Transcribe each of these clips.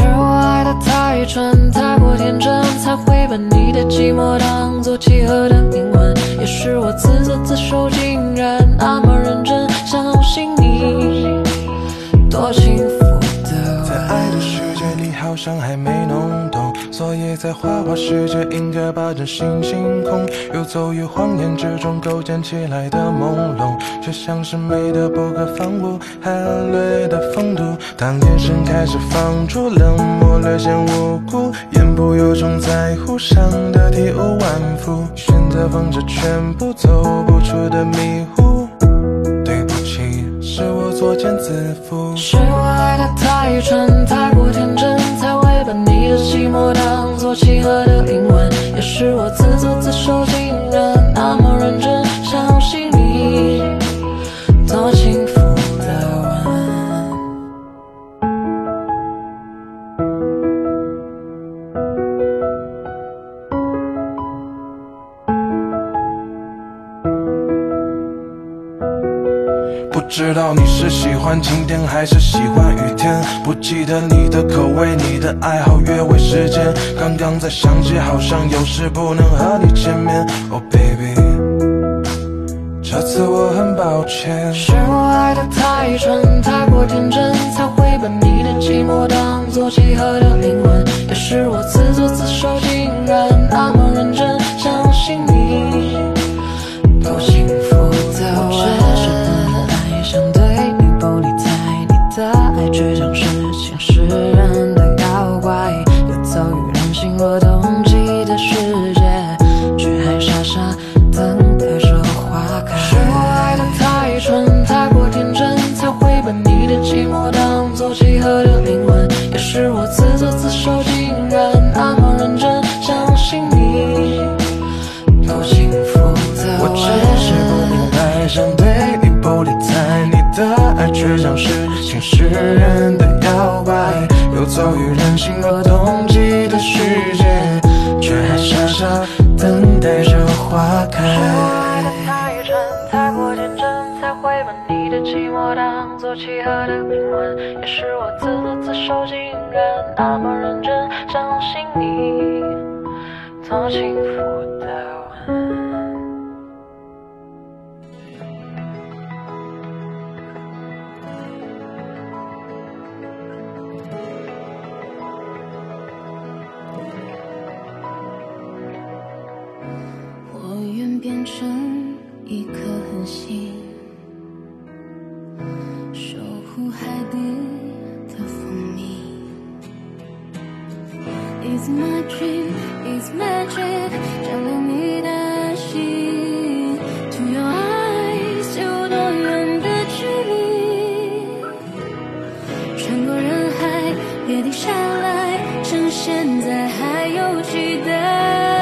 我爱得太蠢，太过天真，才会把你的寂寞当作契合的灵魂。也是我自作自受，竟然那么认真，相信你多幸福的在爱的世界里好像还没弄懂，所以在花花世界应该把真心星空游走于谎言之中构建起来的朦胧，却像是美的不可方物，还略的风度。当眼神开始放出冷漠，略显无辜，言不由衷，在乎伤得体无完肤，选择放着全部走不出的迷糊。对不起，是我作茧自缚， 是我爱得太蠢，太过天真，才会把你的寂寞当作契合的灵魂。也是我自作自受，竟然那么认真，相信你多幸福的吻。 不知道你是喜欢晴天还是喜欢雨天，不记得你的口味，你的爱好，约会时间。刚刚才想起，好像有事不能和你见面。Oh baby， 这次我很抱歉。 是我爱得太蠢，太过天真，才会把你的寂寞当作契合的灵魂。也是我自作自受，竟然那么认真，相信你多幸福的吻。想对你不理睬，你的爱却像是前世人的妖怪，游走于人心若冬季的世界，却还傻傻等待着花开。是我爱得太蠢，太过天真，才会把你的寂寞当作契合的灵魂。也是我自作自受，竟然那么认真，相信你多幸福的吻。 我只是不明白，想对你不理睬，你的爱却像是前世人的妖怪，游走于人心若冬季的世界，却还傻傻等待着花开。 是我爱得太蠢，太过天真，才会把你的寂寞当作契合的灵魂。也是我自作自受，竟然那么认真，相信你多幸福的吻。 变成一颗恒星，守护海底的蜂蜜。It's my dream, it's magic， 照亮你的心。To your eyes， 有多远的距离？穿过人海，别停下来，趁现在还有期待。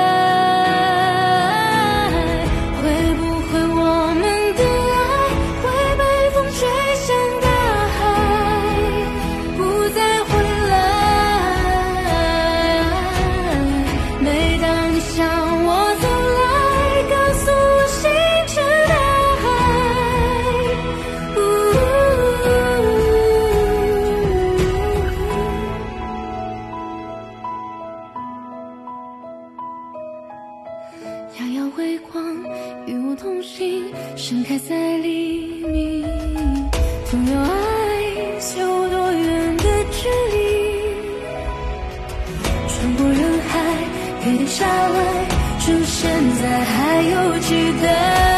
遥遥微光，与我同行，盛开在黎明。From your eyes， 有多远的距离？穿过人海，别停下来，趁现在还有期待。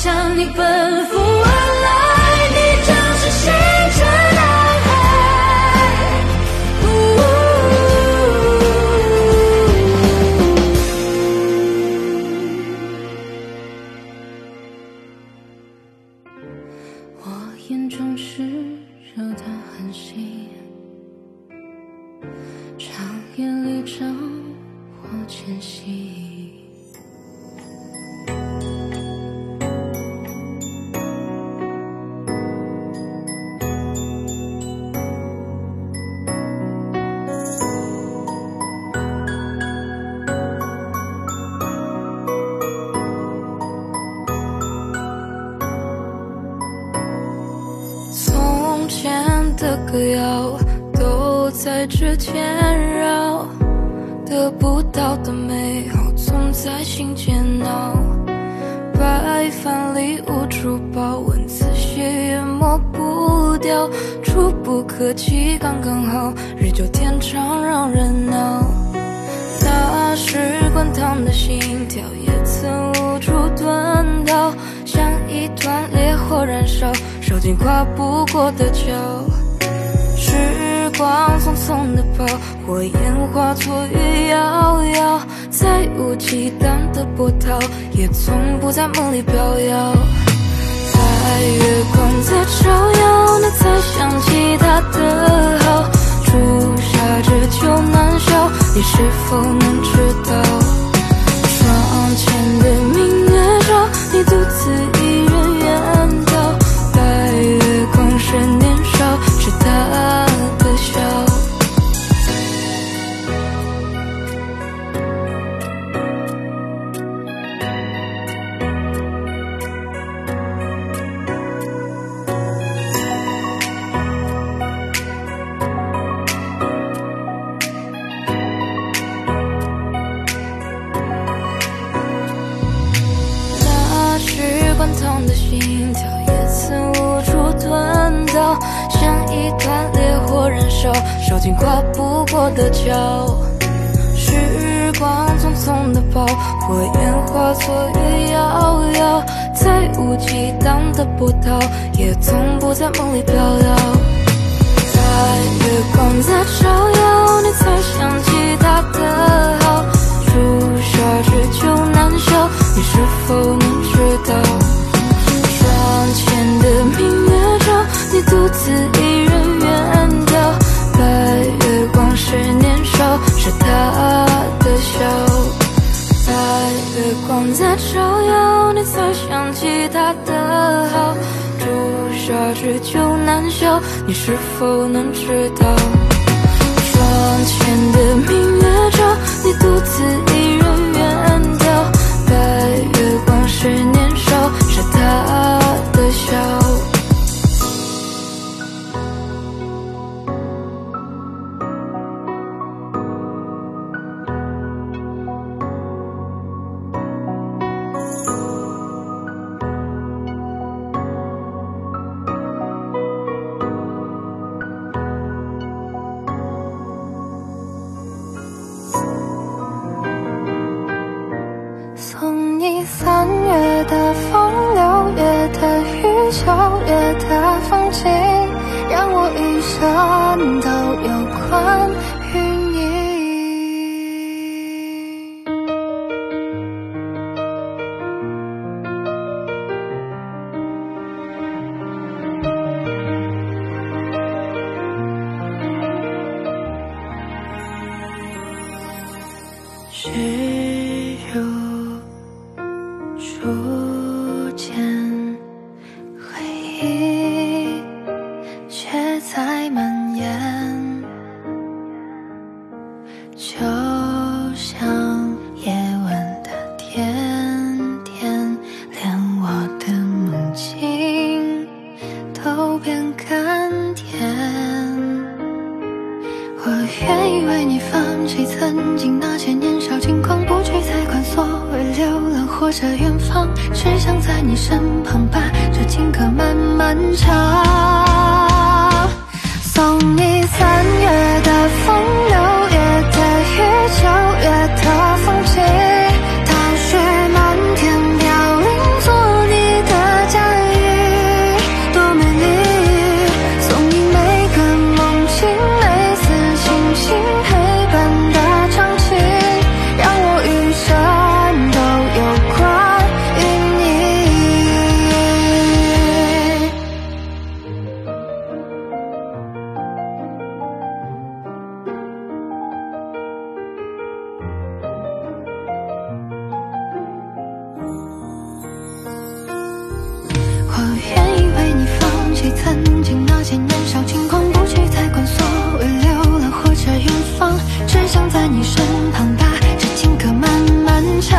向你奔赴而来，你正是星辰男孩。我眼中炽热的恒星，长夜里照我前行。从前的歌谣都在指尖绕，得不到的美好总在心间闹。白饭里无处报，文字写也抹不掉，触不可及刚刚好，日久天长让人恼。那时滚烫的心跳也曾无处遁逃，像一团烈火燃烧，烧尽跨不过的桥。时光匆匆的跑，火焰化作雨遥遥，再无忌惮的波涛，也从不在梦里飘摇。在月光在照耀，你才想起他的好，朱砂痣就难消，你是否能知道？窗前的明月照，你独自一人远逃，白月光是年少，是他的笑。那时滚烫的心跳也曾无处遁逃，像一团烈火燃烧，烧尽跨不过的桥。时光匆匆的跑，火焰化作雨遥遥，再无忌惮的波涛，也从不在梦里飘摇。在月光在照耀，你才想起他的好，朱砂痣就难消，你是否能知道？窗前的明月照，你独自一人远逃，白月光是年少，是他的笑。在月光在照耀，你才想起他的好，朱砂痣就难消，你是否能知道？窗前的明月照，你独自一人远逃，白月光是年少，是他的笑。送你3月的风，6月的雨，9月的风景，让我一生都有关于你。只有初见，回忆却在蔓延，就像夜晚的甜甜，连我的梦境都变甘甜。我愿意为你放弃曾经那些年少轻狂，不去再管所谓流浪或者远方，只想在你身旁把这情歌慢慢唱。送你3月的风，6月的雨，9月的风景，大雪漫天飘零，做你的起曾经那些年少轻狂，不去太管所谓流浪或者远方，只想在你身旁把这情歌慢慢唱。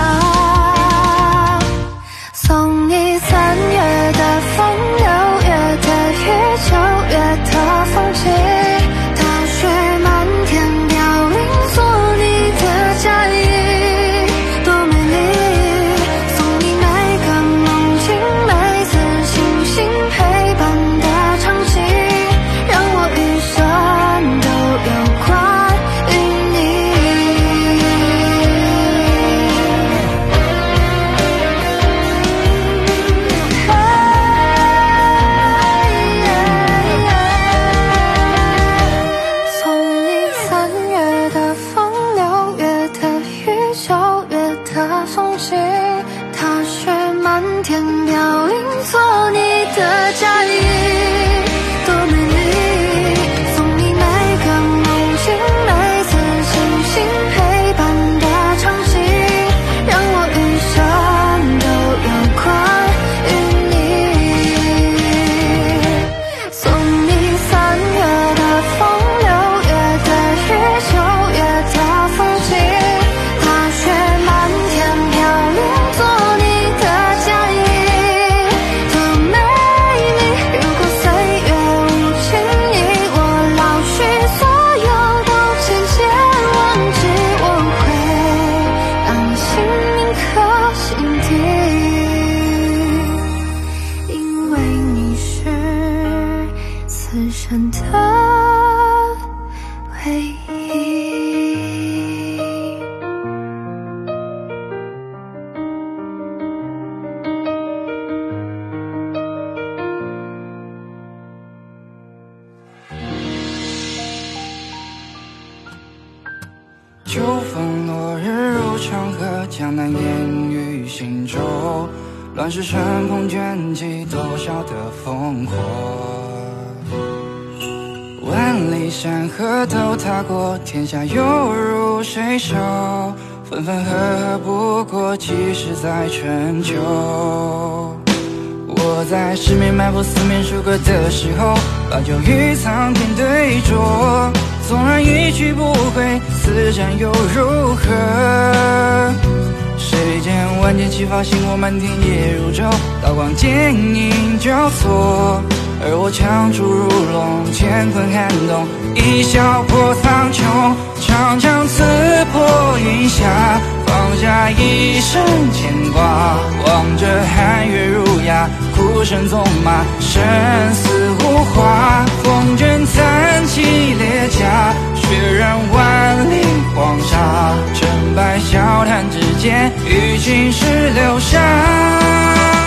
送你3月的风，6月的雨，9月的风景，大雪漫天飘零，做你的嫁衣，多美丽。送你每个梦境，每次星星陪伴的场景，让我余生都有关于你。送你3月的风，6月的雨，9月的风景，大雪漫天飘零，做你的嫁衣，多美丽。送你每个梦境，每次星星陪伴的场景，让我余生都有关于你。送你3月的风，6月的雨，9月的风景，大雪漫天飘零，做你的嫁衣，多美丽。如果岁月无情以我老去，所有都渐渐忘记，我会让你心铭刻心底，因为你是此生的唯一。 秋风落日入长河，江南烟雨行舟，乱世乘风卷起多少的烽火。万里山河都踏过，天下又如谁手？分分合合不过几时在春秋。我在十面埋伏四面楚歌的时候，把酒与苍天对酌。纵然一去不回，此战又如何？谁见万箭齐发，星火满天夜如昼，刀光剑影交错。而我枪出如龙，乾坤撼动，一笑破苍穹。长枪刺破云霞，放下一生牵挂。望着寒月如鸦，哭声纵马，生死无话。风卷残骑列甲，血染万里黄沙。成败笑谈之间，与青史留下。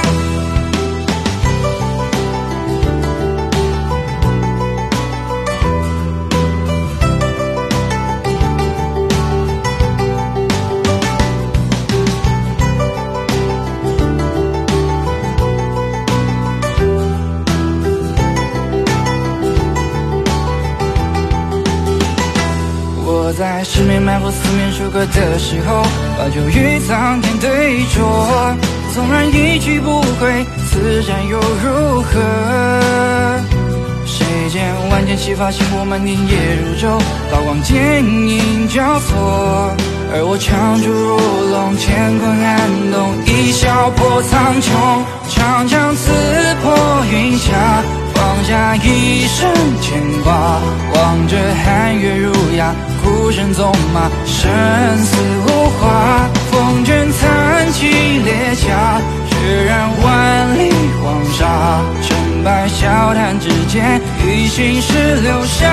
我在十面埋伏四面楚歌的时候，把酒与苍天对酌。纵然一去不回，此战又如何？谁见万箭齐发，星火满天夜如昼，刀光剑影交错。而我枪出如龙，乾坤撼动，一笑破苍穹。长枪刺破云霞，放下一生牵挂。望着寒月如鸦，哭声纵马，生死无话。风卷残骑列甲，血染万里黄沙。成败笑谈之间，与青史留下。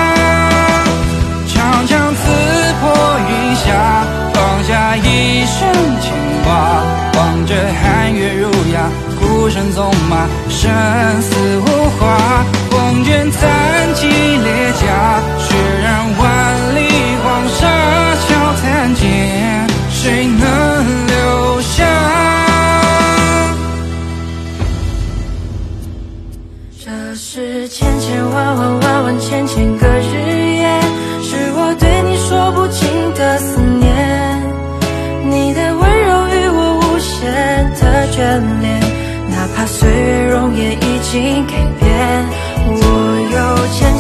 长枪刺破云霞，放下一生牵挂。望着寒月如鸦，哭声纵马，生死无话。风卷残骑列甲，血染万里黄沙。笑谈间，谁能留下？ 这是千千万万万万千千个日夜，是我对你说不尽的思念。你的温柔与我无限的眷恋，哪怕岁月容颜已经改变。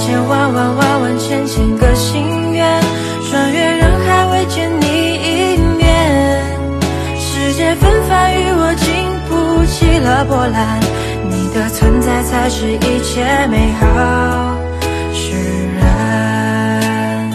千万万万万千千个心愿，穿越人海未见你一面。世界纷繁与我经不起了波澜，你的存在才是一切美好释然。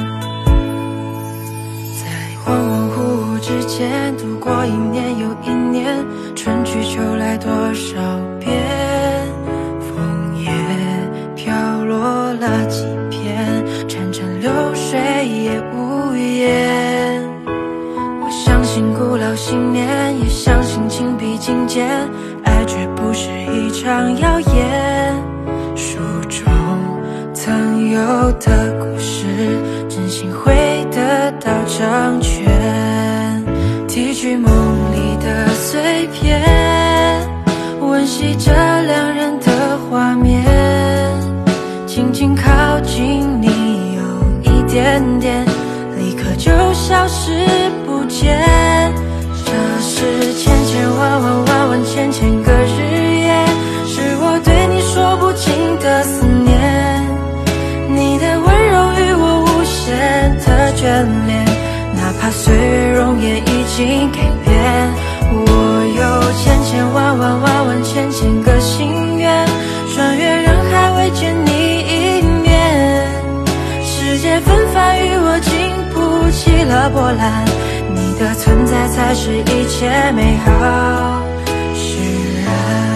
在恍恍惚惚之间度过一年又一年，春去秋来多少遍，枫叶飘落了几片，潺潺流水也无言。我相信古老信念，也相信情比金坚，爱绝不是一场谣言。书中曾有的故事，真心会得到成全。提取梦里的碎片，温习着两人的画面，轻轻靠近你有一点点，立刻就消失不见。这是千千万万万万千千个日夜，是我对你说不尽的思念。你的温柔与我无限的眷恋，哪怕岁月容颜已经改变。我有千千万万万万千千个心愿，穿越人海未见你一面。世界纷繁与我经不起了波澜，你的存在才是一切美好释然。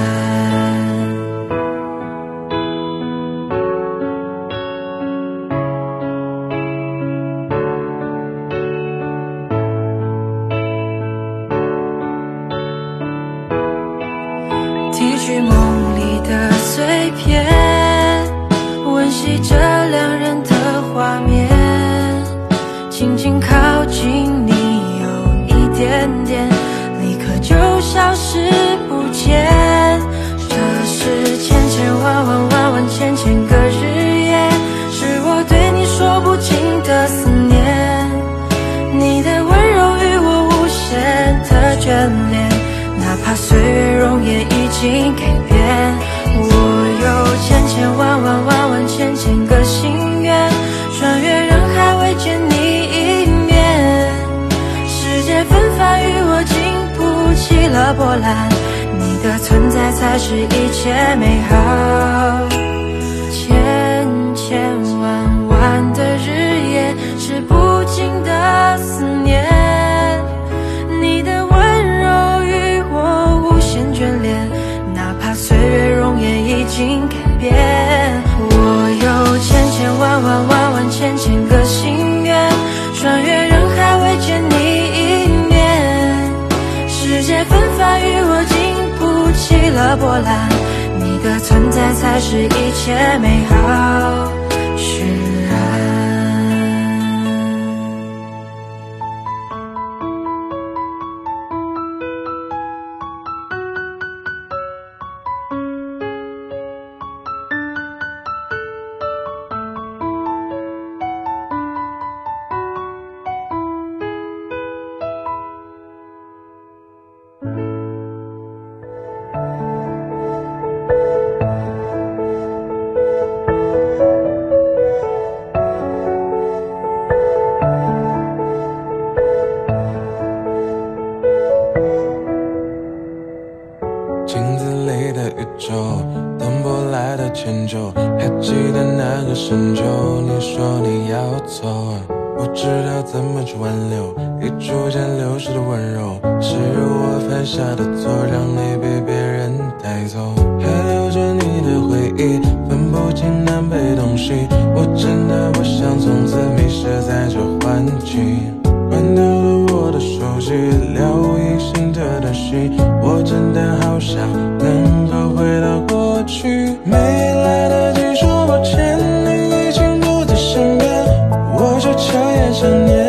提取梦里的碎片，温习着两人的画面，轻轻靠近你有一点点，立刻就消失不见。这是千千万万万万千千个日夜，是我对你说不尽的思念。你的温柔与我无限的眷恋，哪怕岁月容颜已经改变。我有千千万万万万千千个心愿，穿越人海未见你一面。世界纷繁与我经不起了波澜，你的存在才是一切美好。千千万万的日夜，是不尽的思念。你的温柔与我无限眷恋，哪怕岁月容颜已经改变。我有千千万万万万千千个心愿，穿越人海未见你一面。世界纷繁与我经不起了波澜，你的存在才是一切美好释然。 镜子里的宇宙，等不来的迁就，还记得那个深秋，你说你要走，不知道怎么去挽留，已逐渐流失的温柔，是我犯下的错，让你被别人带走，还留着你的回忆，分不清南北东西，我真的不想从此迷失在这幻境。关掉了我的手机，留隐形的短信，我真的好想能够回到过去，没来得及说抱歉，你已经不在身边，我却彻夜想念，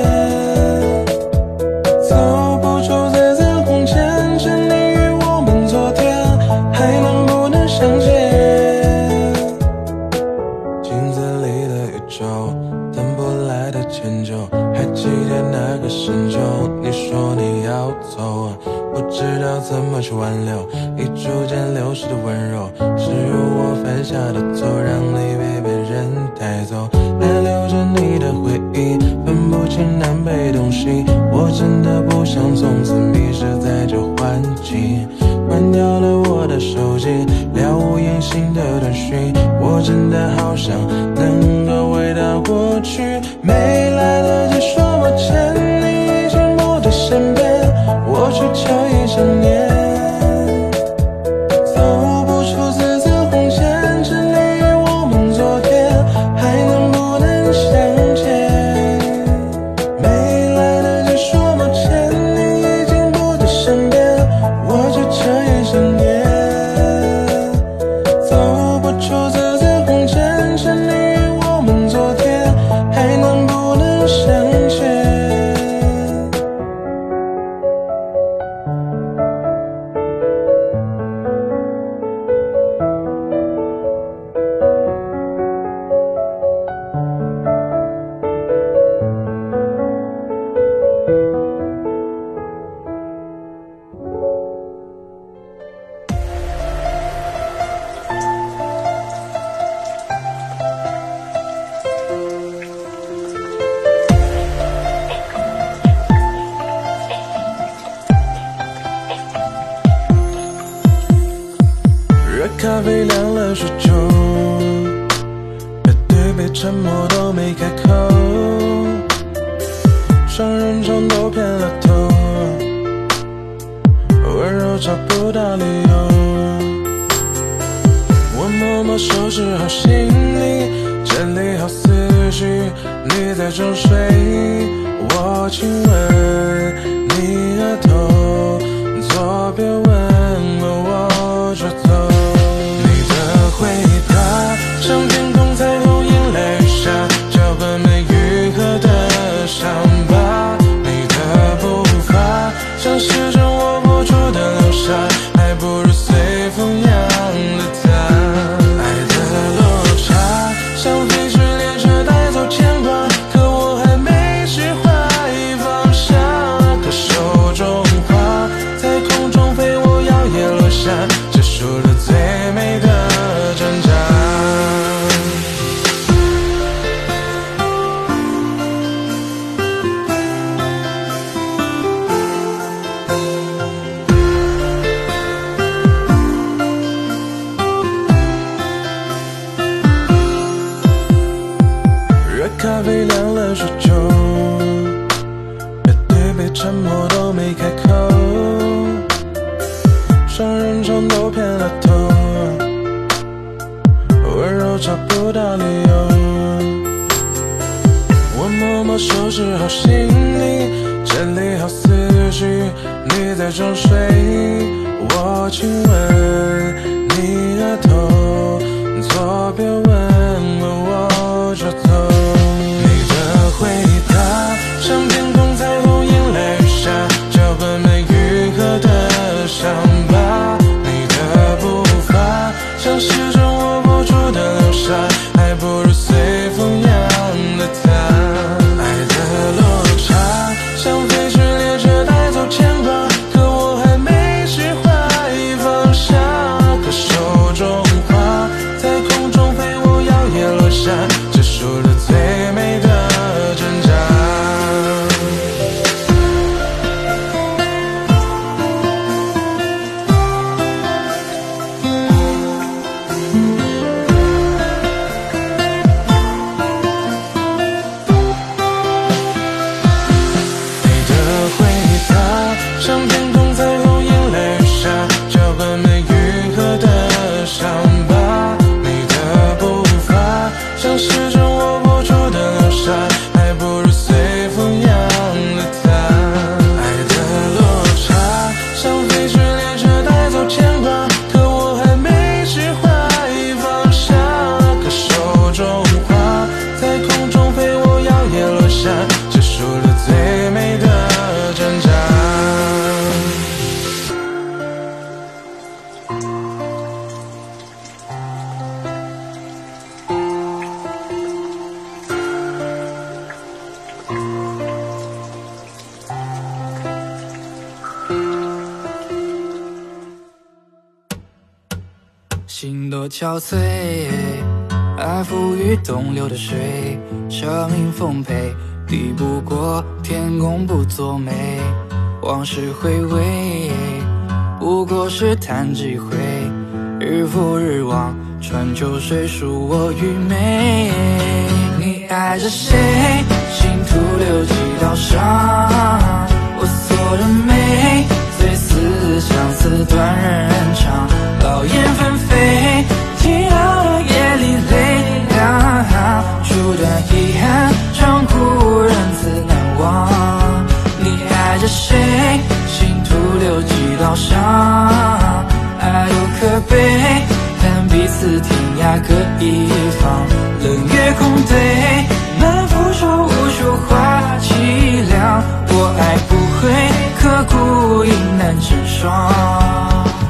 走不出这残红线，是你与我们昨天还能不能相见？镜子里的宇宙，等不来的迁就，还记得那个深秋，你说你要走，不知道怎么去挽留，已逐渐流失的温柔，是我犯下的错，让你被别人人带走，还留着你的回忆，分不清南北东西。我真的不想从此迷失在这环境，关掉了我的手机，了无音信的短讯。我真的好想能够回到过去，没来得及说抱歉，你已经不在身边，我却彻夜想念。咖啡凉了许久，背对背沉默都没开口，双人床都偏了头，温柔找不到理由。我默默收拾好行李，整理好思绪，你在装睡，我亲吻你额头，左边吻我就走。回答像天空彩虹眼泪下，脚本没愈合的伤疤。你的步伐像时针握不住的流沙，还不如随风扬了它。爱的落差像飞驰列车带走牵挂，可我还没释怀放下。可手中花在空中飞，我摇曳落下，结束了最美的挣扎。热咖啡凉了许久，背对背沉默都没开口，双人床都偏了头，温柔找不到理由。我默默收拾好行李，整理好思绪，你在装睡，我亲吻你额头，左边吻我就走。你的回答像天空彩虹眼泪下，脚本没愈合的伤疤。你的步伐像时针握不住的流沙，还不如随风扬了它。爱的落差像飞驰列车带走牵挂，可我还没释怀放下。可手中花在空中飞，我摇曳落下，结束了最美的挣扎。像天空彩虹眼泪下，脚本没愈合的伤疤。你的步伐像时针握不住的流沙，还不如随风扬了它。爱的落差像飞驰列车带走牵挂，可我还没释怀放下。可手中花在空中飞，我摇曳落下，结束了最美的挣扎。 心多憔悴， 爱付与东流的水，生命丰沛，抵不过天公不作美。往事回味，不过是弹指回，日复日往，川流水属我愚昧。你爱着谁，心徒留几道伤，我锁着眉，最思相思断人肠。老燕纷飞，寂寥的夜里泪两，初段遗憾，长哭人自难忘。你爱着谁，心徒留几道伤，爱多可悲，恨彼此天涯各一方。冷月空对，满腹愁无处话凄凉，我爱不会刻骨，应难成双。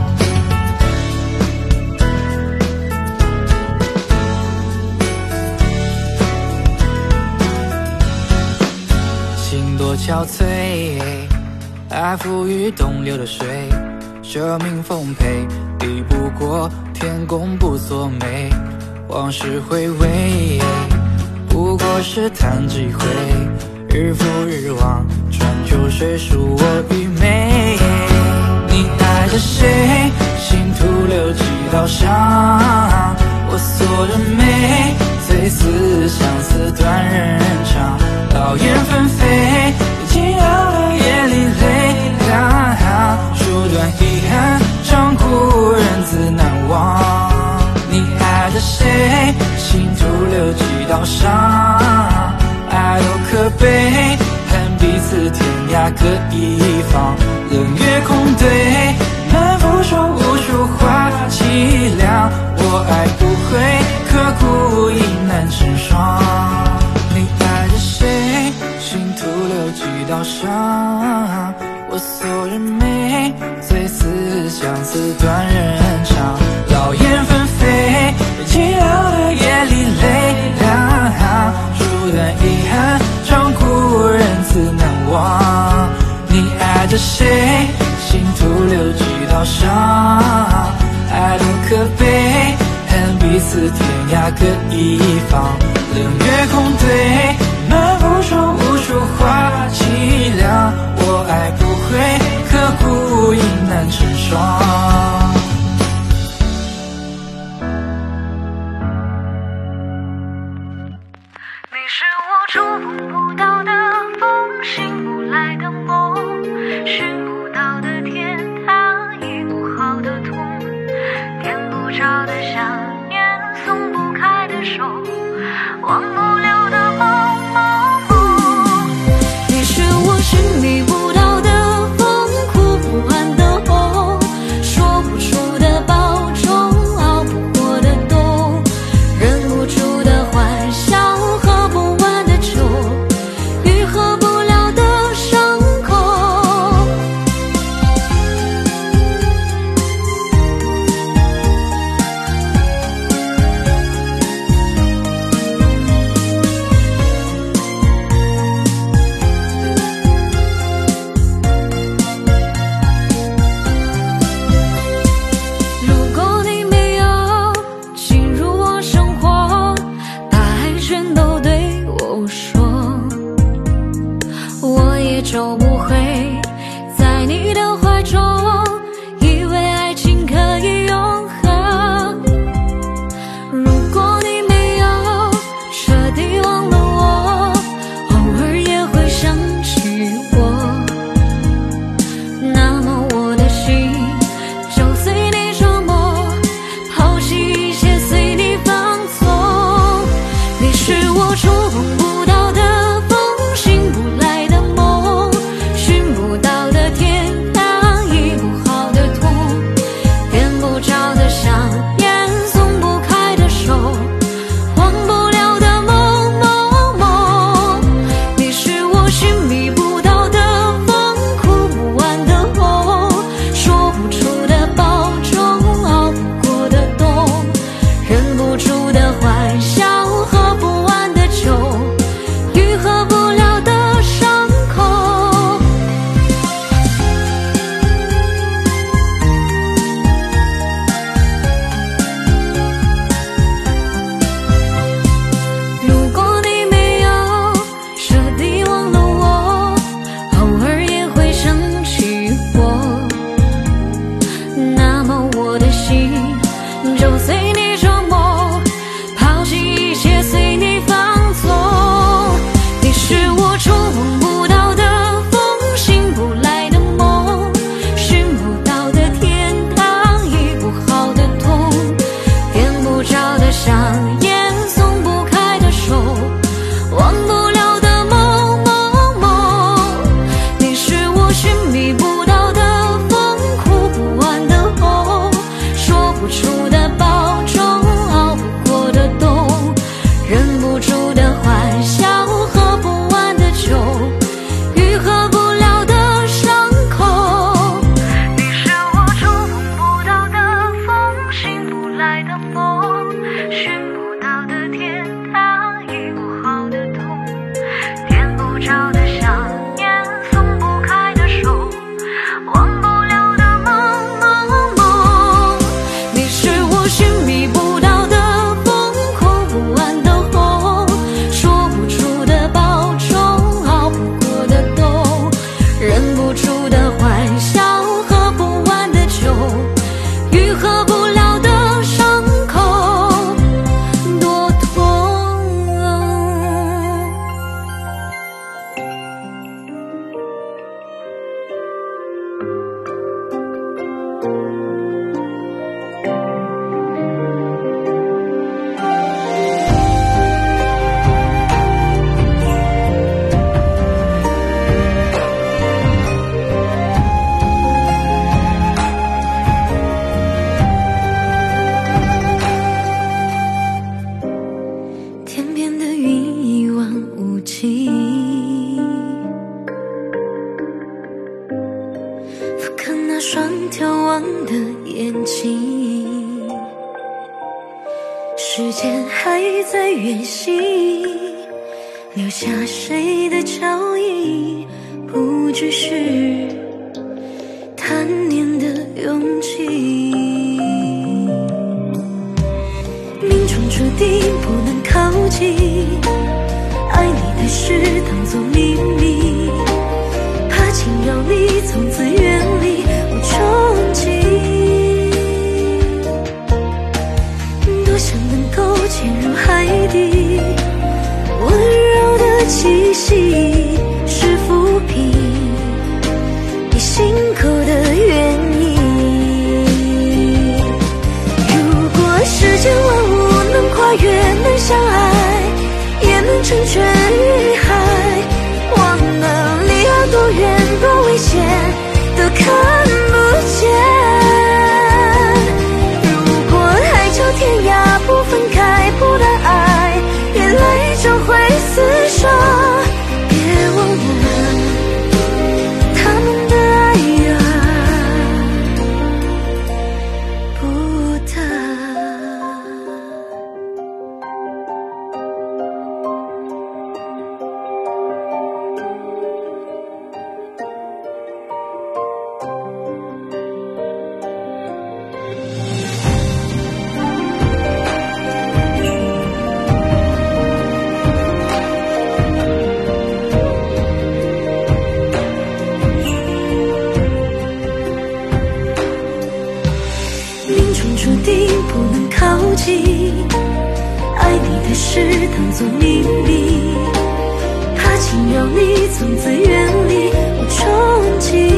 心多憔悴，爱付与东流的水，生命丰沛，抵不过天公不作美。往事回味，不过是弹指一回，日复日往，川流水属我愚昧。你爱着谁，心徒留几道伤，我锁着眉，最思相思断人肠。老燕纷飞，寂寥的夜里泪两，初段遗憾，长哭人自难忘。你爱着谁，心徒留几道伤，爱多可悲，恨彼此天涯各一方。冷月空对，满腹愁无处话凄凉，我爱不会刻骨，应难成双。你爱着谁，心徒留几道伤，我锁着眉，最思相思断人肠。老燕纷飞，寂寥的夜里泪两，初段遗憾，长哭人自难忘。你爱着谁，心徒留几道伤，爱多可悲，恨彼此天涯各一方。冷月空对，满腹愁无处话凄凉，我爱不会刻骨，应难成双。 你是我触碰不到的风，醒不来的梦，寻不到的天堂，医不好的痛，点不着的想念，松不开的手，忘不了的梦。你是我寻觅不到的风，哭不完的红，说就随你琢磨，抛弃一切随你放纵。你是我触碰不到的风，醒不来的梦，寻不到的天堂，医不好的痛，点不着的香烟，松不开的手，忘不了的梦梦梦。你是我寻觅不到的风，哭不完的红，说不出的保重，熬不过的冬，忍不住的欢笑，喝不完的酒，愈合不了的伤口。你是我触碰不到的风，醒不来的梦，寻不到的天堂，医不好的痛，点不着的香烟，松不开的手，忘不了的梦梦梦。你是我寻觅不到的风，哭不完的红，说不出的保重，熬不过的冬，忍不住的欢笑，喝不完的酒，愈合不了的伤口，多痛。天边的云一望无际，俯瞰那双眺望的眼睛，时间还在远行，留下谁的脚印，不只是贪念的勇气。命中注定不能靠近，爱你的事当作秘密，怕惊扰你，从此远离无憧憬。多想能够潜入海底，温柔的气息是抚平你心口的原因。如果世间万物能跨越，能相爱，也能成全于海，忘了离岸多远多危险都看不见。如果海角天涯不分开，不然爱原来终会厮守。别忘了他们的爱不得。命中注定不能靠近，爱你的事当作秘密，怕惊扰你，从此远离无憧憬。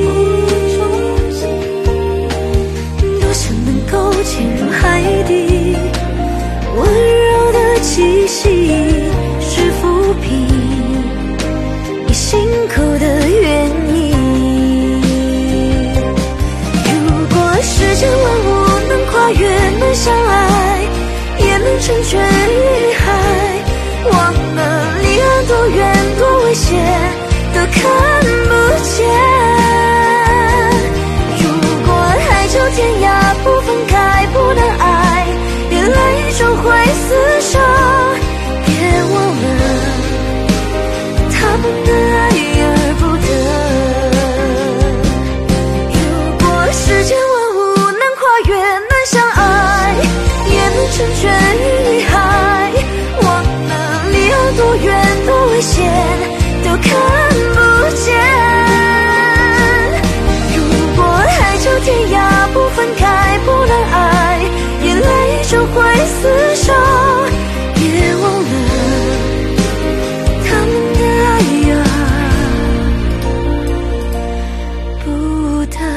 多想能够潜入海底，温柔的气息是抚平你心口的原因。如果世间万物能跨越，能相爱，也能成全于海，忘了离岸多远多危险都看不见。如果海角天涯不分开，不能爱，原来终会厮守。别忘了他们的爱而不得。如果世间万物能跨越，能相爱，也能成全于海，忘了离岸多远多危险都看不见。 厮守，别忘了他们的爱呀，不得。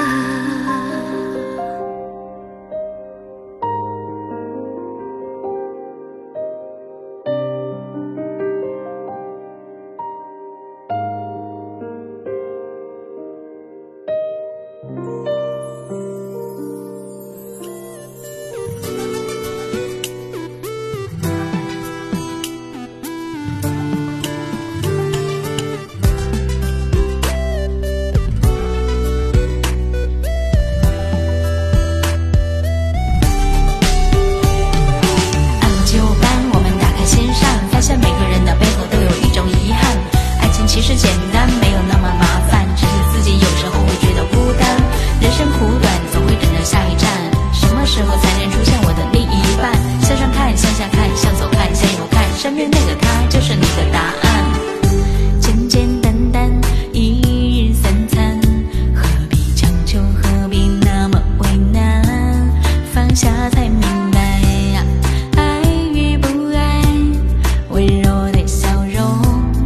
其实简单，没有那么麻烦，只是自己有时候会觉得孤单。人生苦短，总会等着下一站，什么时候才能出现我的另一半？向上看，向下看，向左看，向右看，身边那个他就是你的答案。简简单单，一日三餐，何必强求，何必那么为难？放下才明白呀，爱与不爱，温柔的笑容。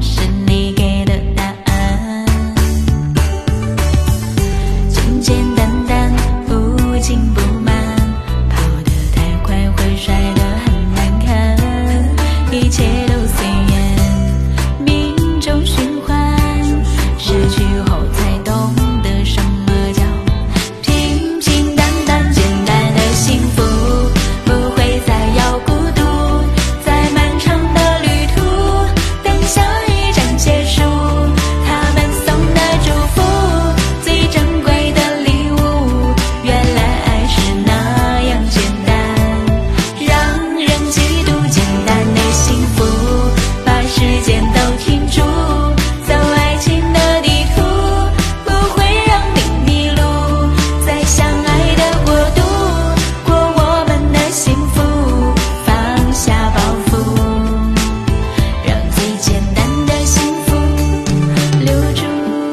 一切都随缘，命中循环，失去后才懂得什么叫平平淡淡，简单的幸福，不会再有孤独，在漫长的旅途，等下一站结束，他们送的祝福，最珍贵的礼物，原来爱是那样简单，让人嫉妒。简单的幸福，把时间都停住，走爱情的地图，不会让你迷路，在相爱的国度，过我们的幸福，放下包袱，让最简单的幸福留住。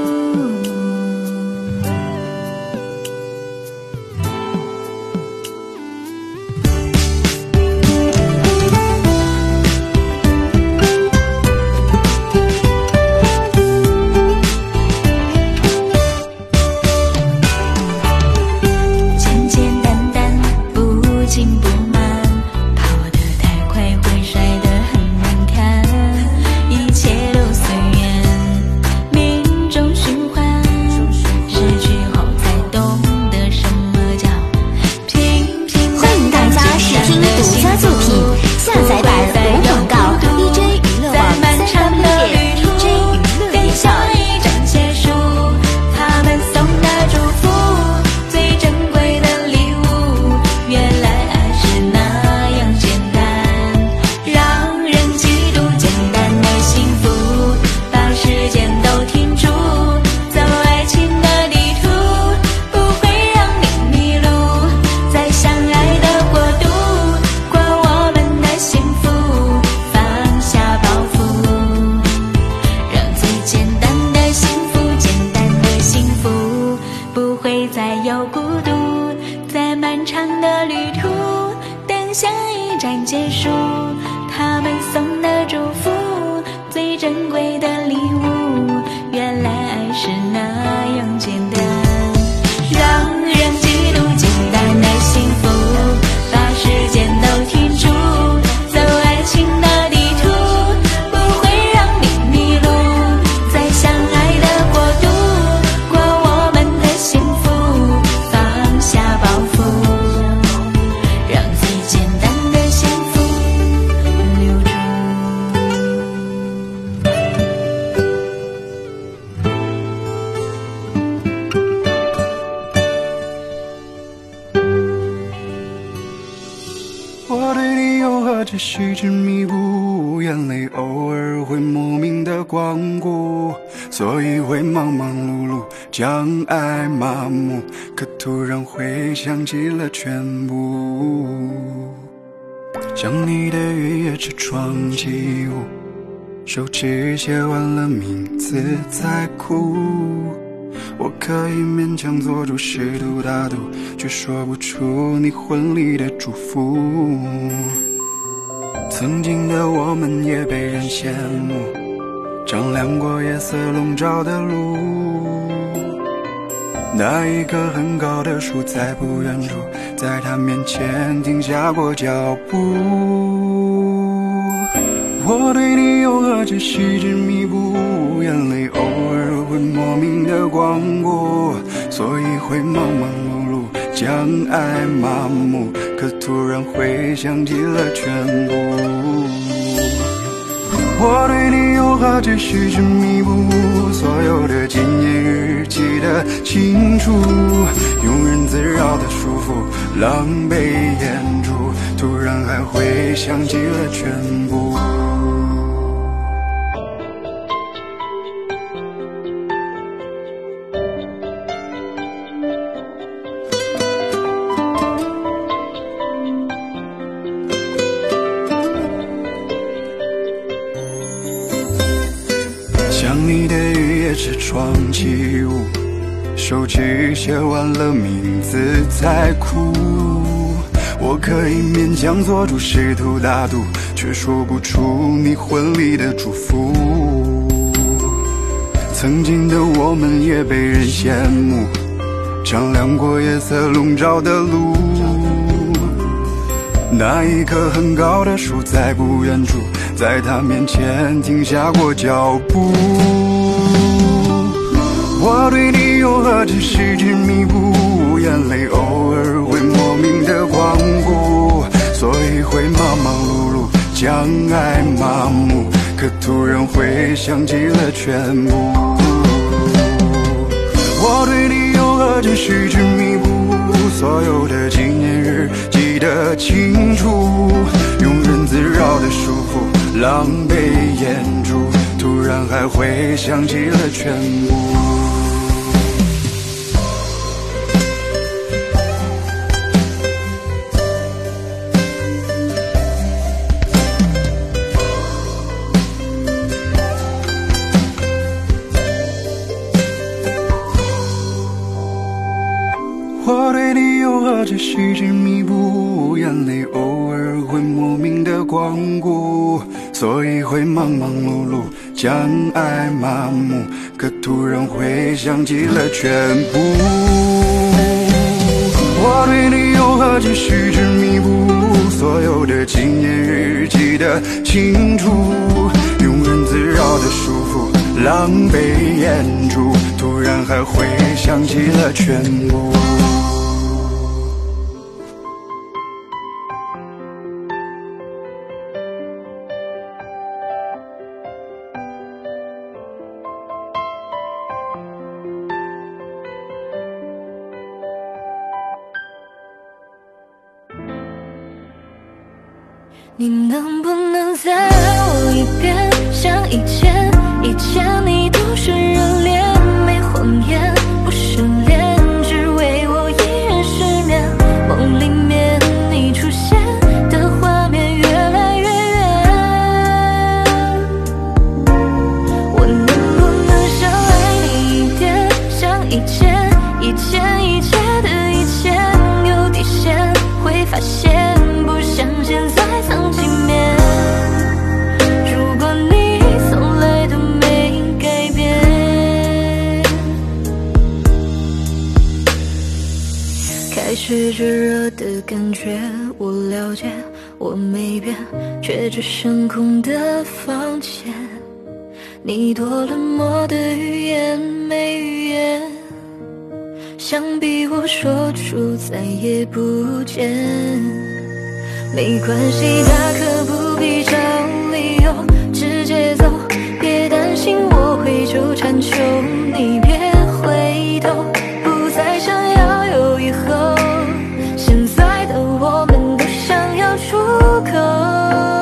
再有孤独，在漫长的旅途，等下一站结束，他们送的祝福，最珍贵的礼物，原来爱是那样简单，让人嫉妒。简单的幸福，把时间都停住，走爱情的地图，不会让你迷路，在相爱的国度，过我们的幸福，放下包袱，让最简单的幸福留住。 我对你又何止是执迷不悟，眼泪偶尔会莫名的光顾，所以会忙忙碌碌，将爱麻木，可突然会想起了全部。想你的雨夜车窗起雾，手指写完了名字在哭，我可以勉强做出适度大度，却说不出你婚礼的祝福。 曾经的我们也被人羡慕，丈量过夜色笼罩的路。那一棵很高的树在不远处，在他面前停下过脚步。我对你又何止细致弥补，眼泪偶尔会莫名的光顾，所以会忙忙碌碌，将爱麻木，可突然会想起了全部。我对你又何止细致弥补，所有的纪念日记得清楚，庸人自扰的束缚，狼狈掩住，突然还会想起了全部。想你的雨也是窗起雾，手机写完了名字才哭。我可以勉强做出试图大度，却说不出你婚礼的祝福。曾经的我们也被人羡慕，丈量过夜色笼罩的路。那一棵很高的树在不远处，在他面前停下过脚步。我对你又何止细致弥补，眼泪偶尔会莫名的光顾，所以会忙忙碌碌，将爱麻木，可突然会想起了全部。我对你又何止细致弥补，所有的纪念日记得清楚，庸人自扰的束缚，狼狈掩住，突然还会想起了全部。我对你又何止细致弥补，眼泪偶尔会莫名的光顾，所以会忙忙碌碌，将爱麻木，可突然会想起了全部。我对你又何止细致弥补，所有的纪念日记得清楚，庸人自扰的束缚，狼狈掩住，突然还会想起了全部。 你能不能再爱我一遍，像以前，以前你都是热恋，没谎言，不失恋，只为我依然失眠。梦里面你出现的画面越来越远，我能不能少爱你一点，像以前，以前一切的一切有底线，会发现不像现在曾经面。如果你从来都没改变，开始炙热的感觉我了解，我没变，却只剩空的房间。你多冷漠的语言没语言，想逼我说出再也不见。没关系，大可不必找理由，直接走，别担心我会纠缠，求你别回头，不再想要有以后，现在的我们都想要出口。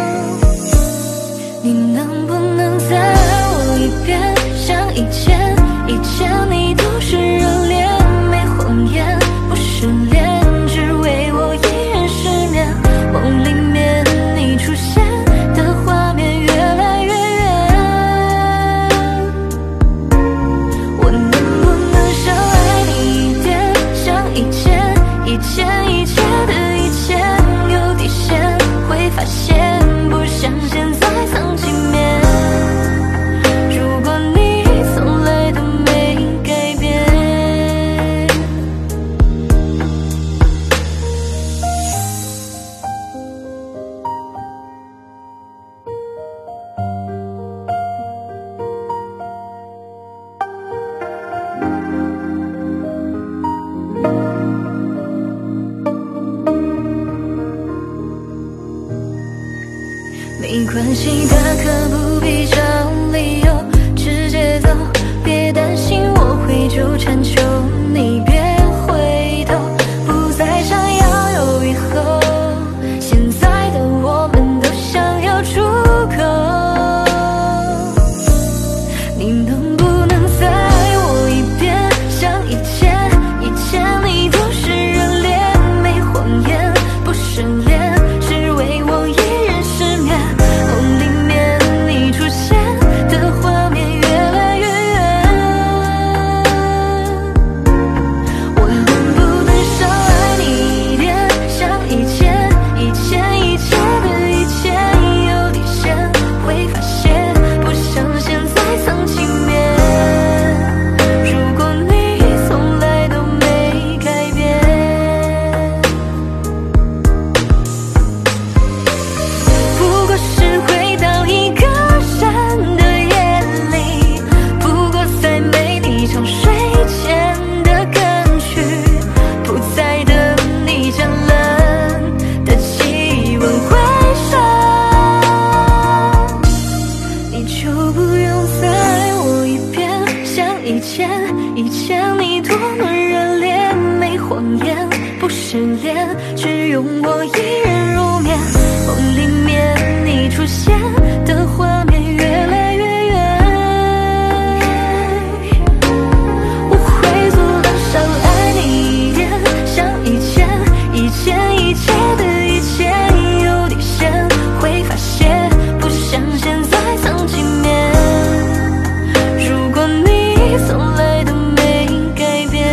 你能不能再爱我一遍，像以前，以前你都是热恋，没谎言，不失恋，只为我依然失眠。梦里面你出现的画面越来越远， 没关系的，可不必找理由，直接走，别担心我会纠缠，求你别回头，不再想要有以后，现在的我们都想要出口，你能不能再爱我一遍，像以前你都是热恋，没谎言，不失恋，只为我一人失眠，梦里面你出现的画面越来越远，我能不能少爱你一点，像以前的以前，有底线会发现，不像现在曾经面，如果你从来都没改变，不过是回到一个人的夜里，不过再没你场睡前的歌曲，不再等你降冷的气温回升，你就不用再爱我一遍，像以前你多么热烈，没谎言，不失恋，只用我一人入眠，梦里面你出现的画面越来越远，我会做到少爱你一点，像以前的以前，有底线会发现，不像现在曾经面，如果你从来都没改变。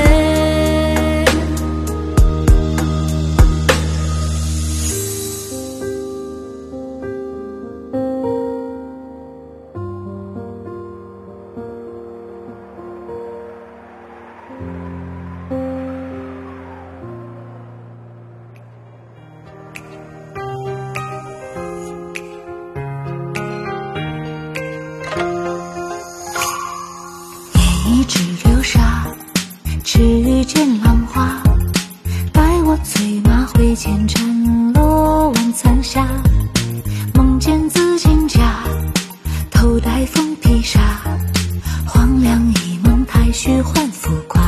一直流沙，只见浪花，待我醉马挥剑斩落晚残霞，梦见紫金甲，头戴凤披纱，黄粱一梦，太虚幻浮夸，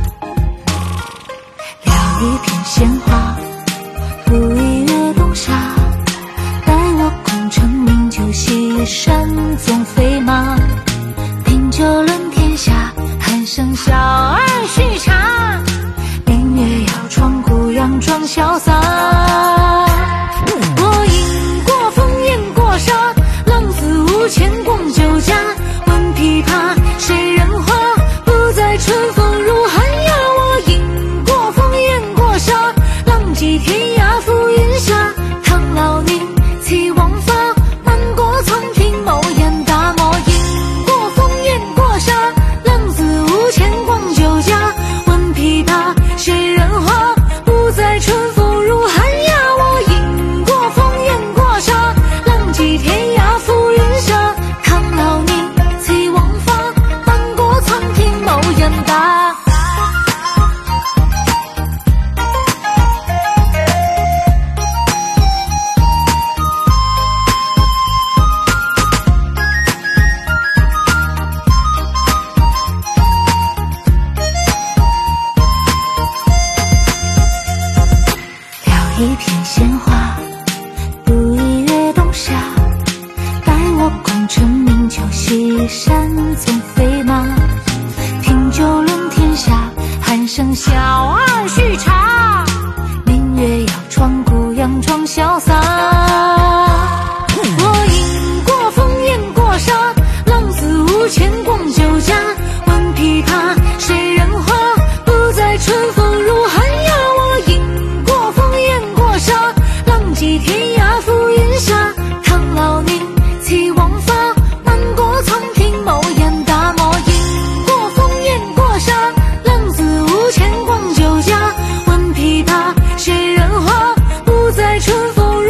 聊一片鲜花，不一月冬沙，待我功成名就，西山纵飞马，品酒论天下，喊声小儿须茶，明月摇窗，孤杨装潇洒，我饮过风，烟过沙，浪子无牵逛酒家，闻琵琶谁人话，不再春风入寒鸦，我饮过风，烟过沙，浪迹天涯浮云下，唐老宁弃王发，南国苍亭某眼大，我饮过风，烟过沙，浪子无牵逛酒家，闻琵琶谁人话，不再春风入寒鸦，我饮过风，烟过沙，浪迹天涯浮云下，唐老宁弃王发，南国苍亭某眼大。聊一片鲜花，不一月冬夏，待我功成名就，西山纵飞马，品酒论天下，喊声小儿须茶，明月摇窗，孤杨装潇洒，我饮过风，烟过沙，浪子无牵逛酒家，闻琵琶谁人话，不再春风入寒鸦，我饮过风，烟过沙，浪迹天涯浮云下，唐老宁弃王发，南国苍亭某眼大，我饮过风，烟过沙，浪子无牵逛酒家，闻琵琶谁人话，不再春风入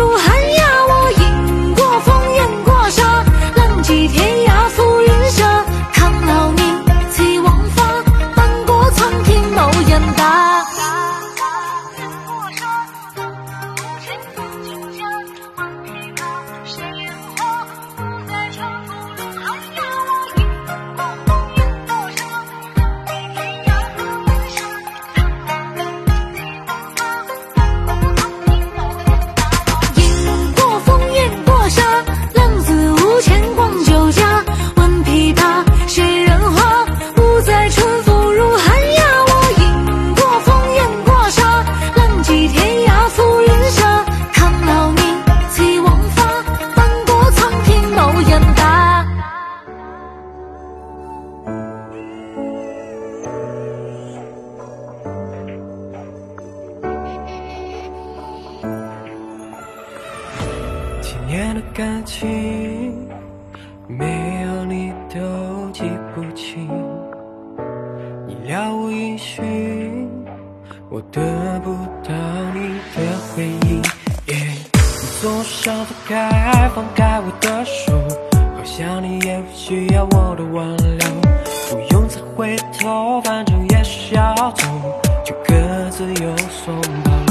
年的感情，没有你都记不清，你了无音讯，我得不到你的回应。你总想放开我的手，好像你也不需要我的挽留，不用再回头，反正也是要走，就各自有所保留。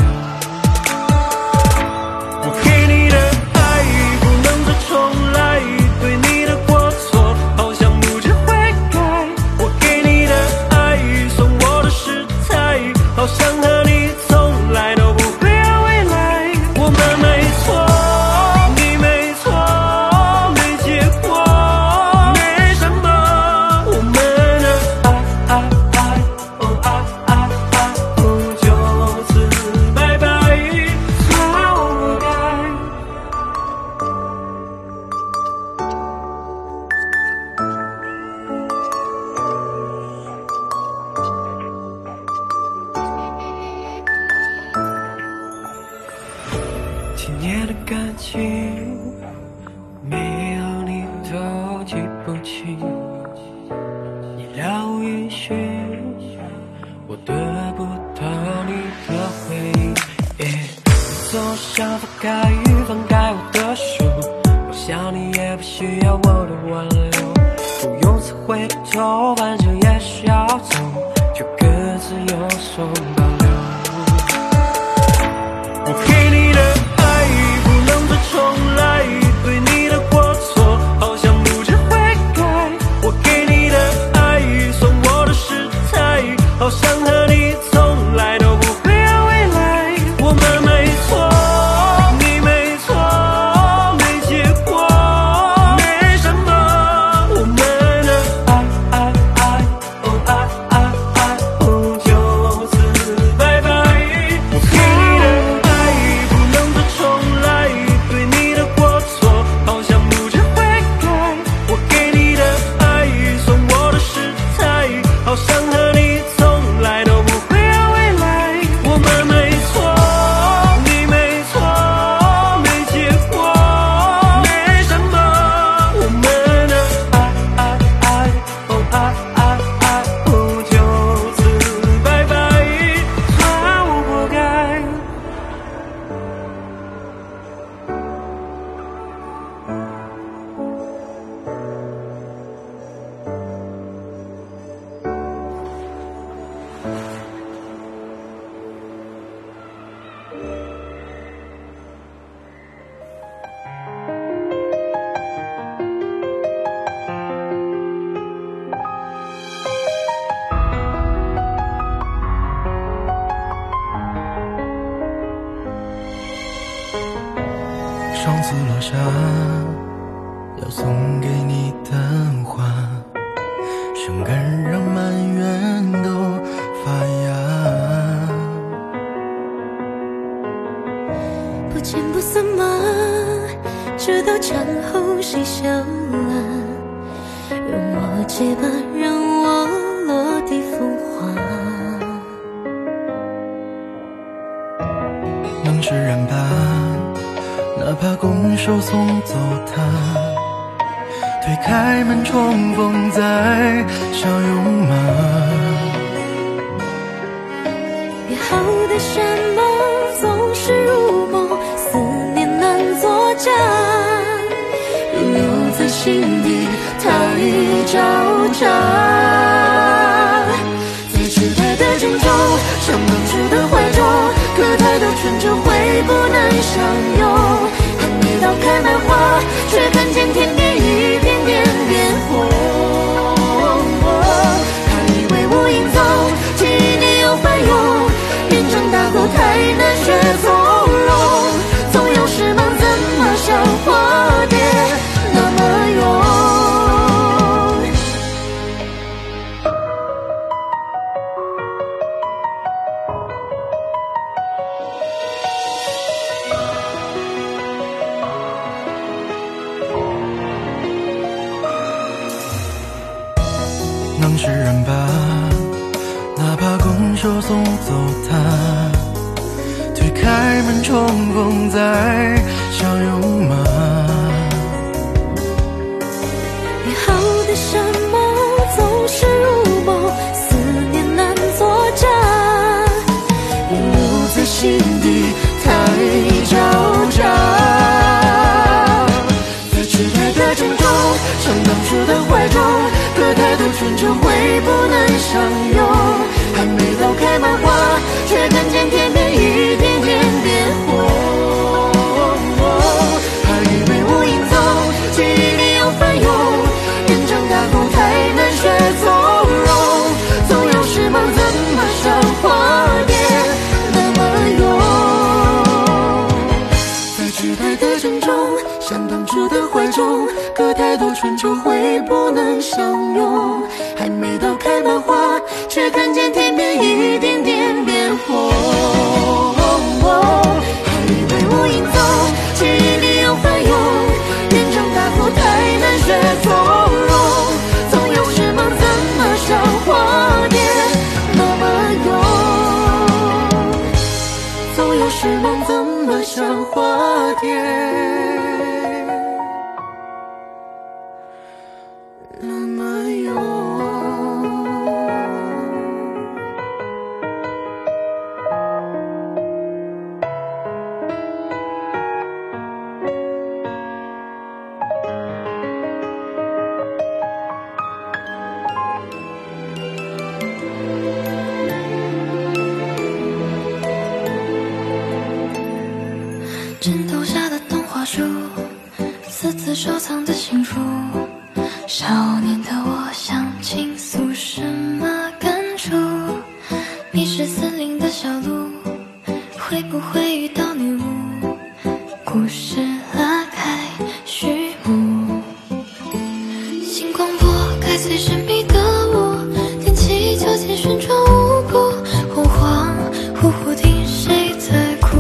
我给你的爱不能再重来，对你的过错好像不知悔改。我给你的爱送我的食材，好像和你从来都不会有未来。我们没错，你没错，没结果，没什么。我们的爱就此拜拜，算我活该。几年的感情，没有你都记不清，你了无音讯，我得不到你的回应。你总想放开我的手，我想你也不需要我的挽留，不用再回头，反正也是要走，就各自有所保留。我给你的爱不能再重来，对你的过错好像不知悔改。我给你的爱送我的食材，好像和你从来都不会有未来。我们没错，你没错，没结果，没什么。我们的就此拜拜。我给你的爱不能再重来，对你的过错好像不知悔改。我给你的爱送我的食材，好像和你从来都不会有未来。我们没错，你没错，没结果，没什么。我们的就此拜拜，算我活该。 上次落下要送给你的花，生根让满园都发芽。 不见不散吗？直到墙后谁笑啊？用我结疤，让我落地风化。 能释然吧，哪怕拱手送走他，推开门重逢再相拥吗？ 约好的山盟总是如梦，思念难作假，如留在心底太招扎。最痴呆的珍重，像当时的怀中，可太多春秋会不能相拥。还没到开满花，却看见天边一片片变红。还以为无影踪，记忆里有翻涌，人长大后太难学从容，总有时忙怎么像花蝶那么勇。 能释然吧，哪怕拱手送走他，推开门重逢再相拥吗？ 中，隔太多春秋会不能相拥。还没到开满花，却看见天边一点点变红。还没被我营造，记忆里又翻涌，人生大幅太难学从容。总有时梦怎么像花蝶那么勇，总有时梦怎么像花蝶那么勇。枕头下的动画书，私自收藏的情书。少年的我想倾诉什么感触？迷失森林的小路，会不会遇到女巫？故事拉开序幕，星光拨开最神秘的我，踮起脚尖旋转舞步，恍恍惚惚听谁在哭？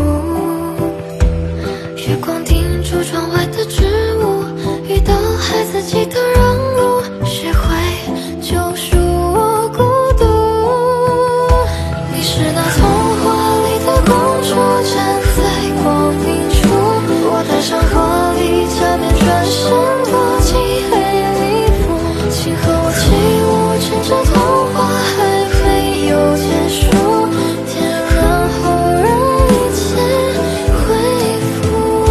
月光盯住窗外的植物，遇到孩子记得让路，学会救赎我孤独。你是那童话里的公主，站在光明处，我戴上华丽假面，转身躲进黑礼服。请和我起舞，趁着童话还没有结束，点燃后让一切恢复。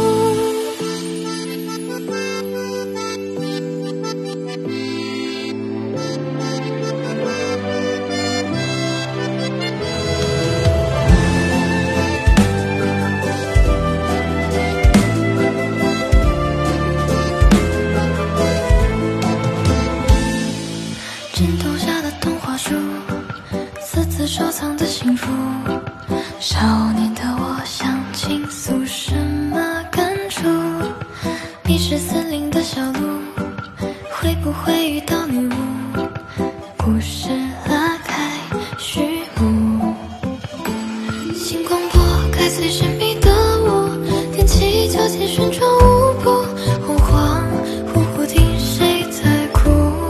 枕头下的动画书，私自收藏的情书。少年的我想倾诉什么感触？迷失森林的小路，会不会遇到女巫？故事拉开序幕，星光拨开最神秘的我，踮起脚尖旋转舞步，恍恍惚惚听谁在哭？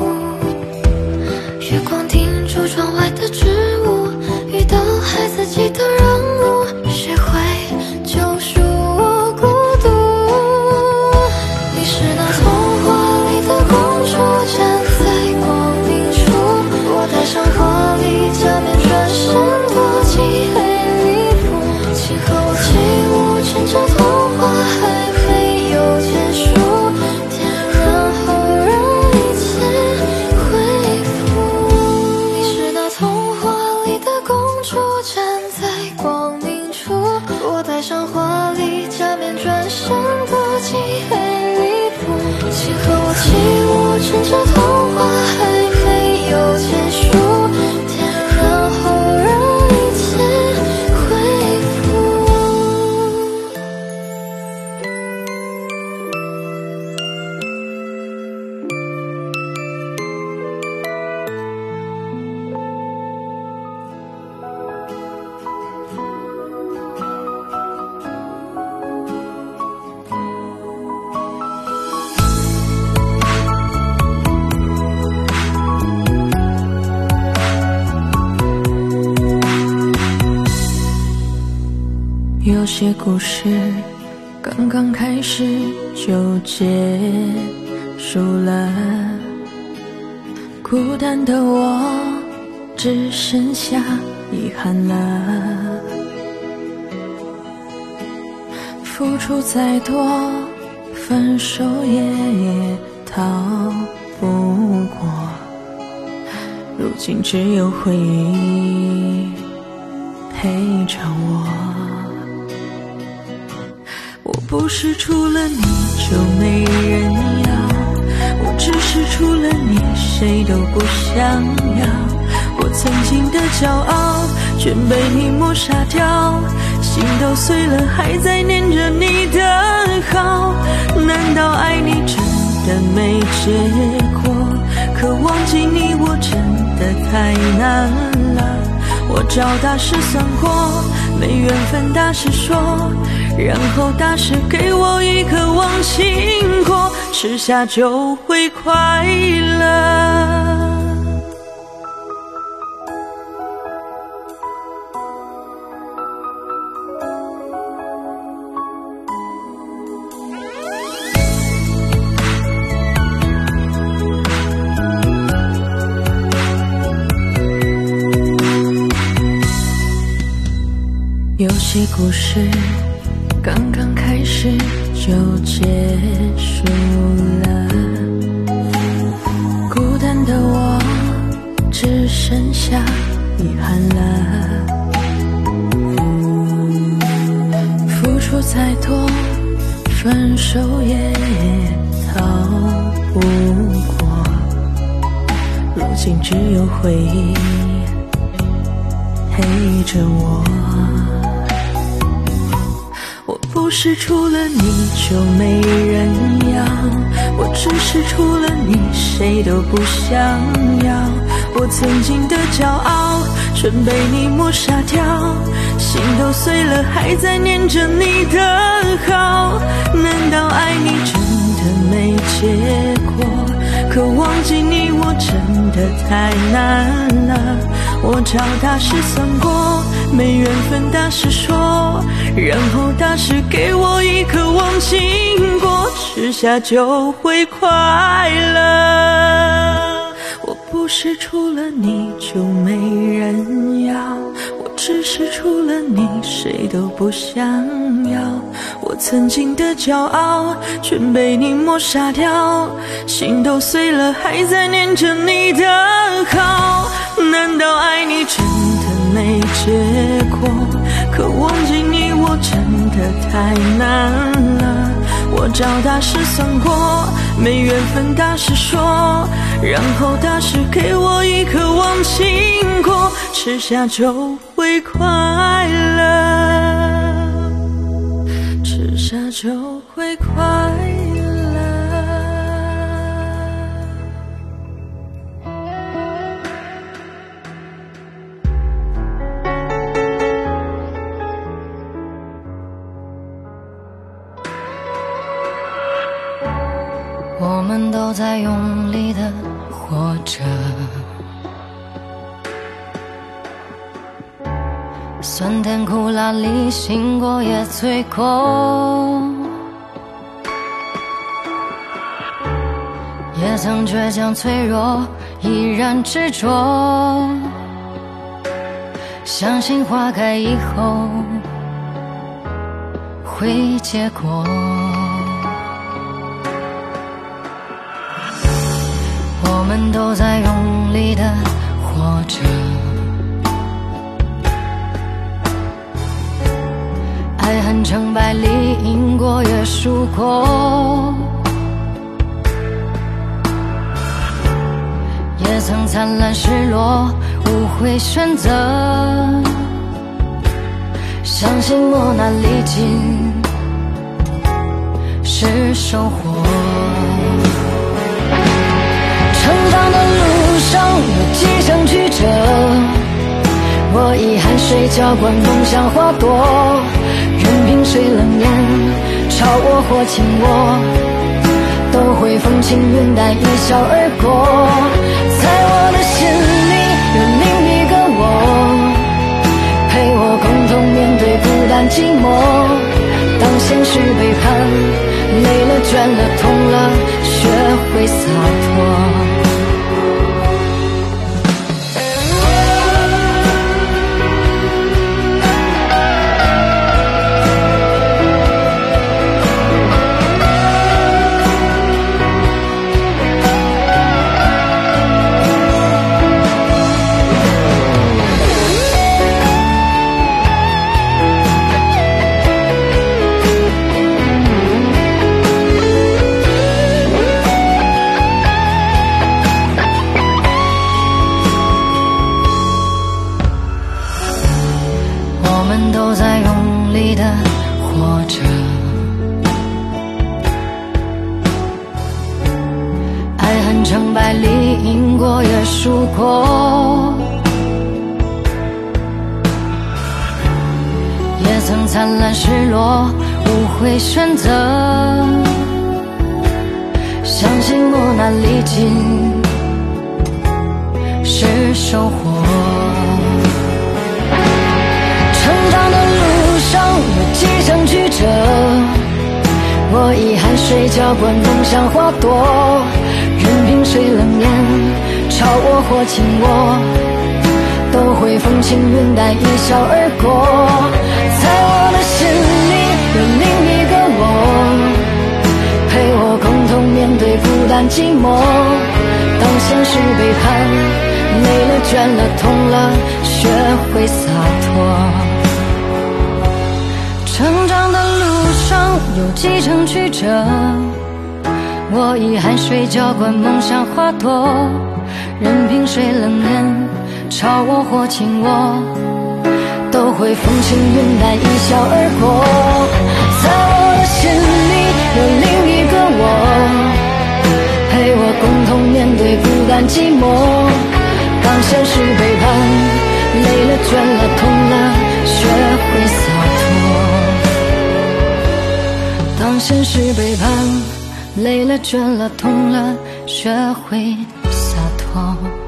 月光盯住窗外的植物，遇到孩子记得让路，学会救赎我孤独。你是那童话里的公主，站在光明处，我戴上华丽假面，转身躲进黑礼服。请和我起舞，趁着童话还没有结束，点燃后让一切恢复。你是那童话里的公主，站在光明处，我戴上华丽假面，转身躲进黑礼服。请和我起舞，趁着童话还没有结束，点燃后让一切恢复。 有些故事刚刚开始就结束了，孤单的我只剩下遗憾了。付出再多，分手也逃不过，如今只有回忆陪着我。我不是除了你就没人要，我只是除了你谁都不想要。我曾经的骄傲全被你抹杀掉，心都碎了还在念着你的好。难道爱你没结果，可忘记你我真的太难了。我找大师算过，没缘分大师说，然后大师给我一颗忘情果，吃下就会快乐。有些故事刚刚开始就结束了，孤单的我只剩下遗憾了。付出再多，分手也逃不过，如今只有回忆陪着我。我不是除了你就没人要，我只是除了你谁都不想要。我曾经的骄傲全被你抹杀掉，心都碎了还在念着你的好。难道爱你真的没结果？可忘记你我真的太难了。我找大师算过，没缘分大师说，然后大师给我一颗忘情果，吃下就会快乐。我不是除了你就没人要，我只是除了你谁都不想要。我曾经的骄傲全被你抹杀掉，心都碎了还在念着你的好。难道爱你真的没结果？可忘记你我真的太难了。我找大师算过，没缘分大师说，然后大师给我一颗忘情果，吃下就会快乐，吃下就会快乐。 我们都在用力地活着，酸甜苦辣里醒过也醉过，也曾倔强脆弱，依然执着，相信花开以后会结果。我们都在用力地活着，爱恨成败里赢过也输过，也曾灿烂失落，无悔选择，相信磨难历尽是收获。成长的路上有几程曲折，我以汗水浇灌梦想花朵，任凭谁冷眼嘲我或轻我，都会风轻云淡一笑而过。在我的心里有另一个我，陪我共同面对孤单寂寞。当现实背叛，累了倦了痛了，学会洒脱。 数过，也曾灿烂失落，无悔选择，相信磨难历尽是收获。成长的路上有几程曲折，我以汗水浇灌梦想花朵，任凭谁冷眼嘲我或轻我，都会风轻云淡一笑而过。在我的心里有另一个我，陪我共同面对孤单寂寞。当现实背叛，累了倦了痛了，学会洒脱。成长的路上有几程曲折，我以汗水浇灌梦想花朵，任凭谁冷眼嘲我或轻我，都会风轻云淡一笑而过。在我的心里有另一个我，陪我共同面对孤单寂寞。当现实背叛，累了倦了痛了，学会洒脱。当现实背叛，累了倦了痛了，学会洒脱。